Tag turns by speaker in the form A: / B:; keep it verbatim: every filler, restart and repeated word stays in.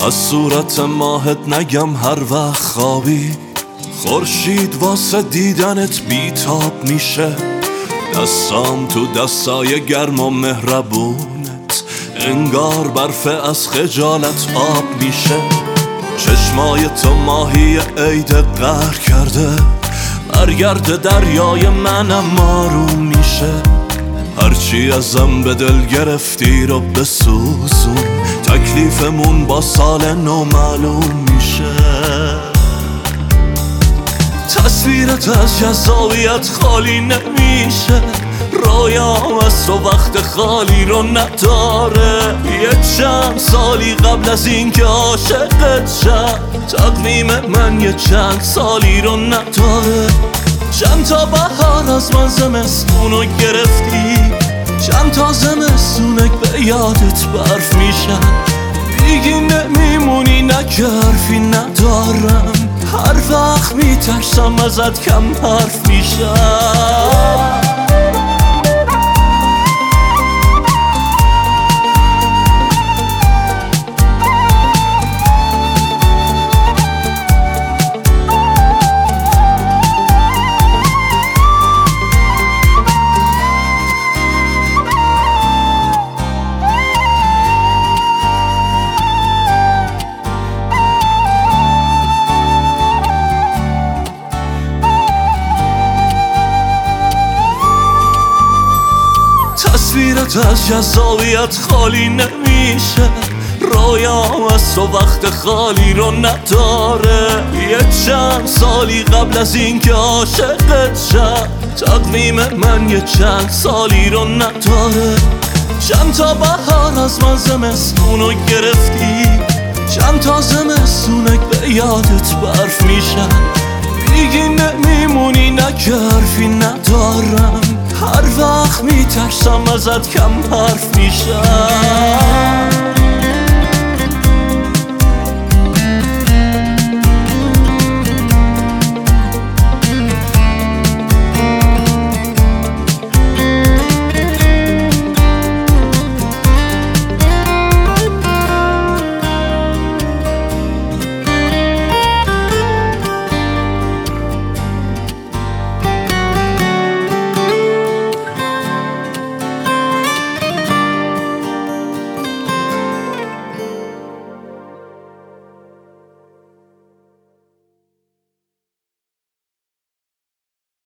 A: از صورت ماهت نگم هر وقت خوابی خورشید واسه دیدنت بیتاب میشه. دستام تو دستای گرم و مهربونت انگار برف از خجالت آب میشه. چشمای تو ماهی عید قهر کرده برگرد دریای منم آروم میشه. هرچی ازم به دل گرفتی رو بسوزون تکلیفمون با سال نو معلوم میشه. تصویرت از جذابیت خالی نمیشه. رویام از تو وقت خالی رو نداره. یه چند سالی قبل از این که عاشقت شم تقویم من یه چند سالی رو نداره. چند تا بهار از من زمستونو گرفتی چند تا زمستونک به یادت برف میشن. دیگه نمیمونی نگه حرفی ندارم هر وقت میترسم ازت کم حرف میشم. تصویرت از جذابیت خالی نمیشه. رویام از تو وقت خالی رو نداره. یه چند سالی قبل از این که عاشقت شم تقویم من یه چند سالی رو نداره. چند تا بهار از من زمستونو گرفتی چند تا زمستونک به یادت برف میشن. دیگه نمیمونی نگه حرفی ندارم هر وقت میترسم ازت کم حرف میشم.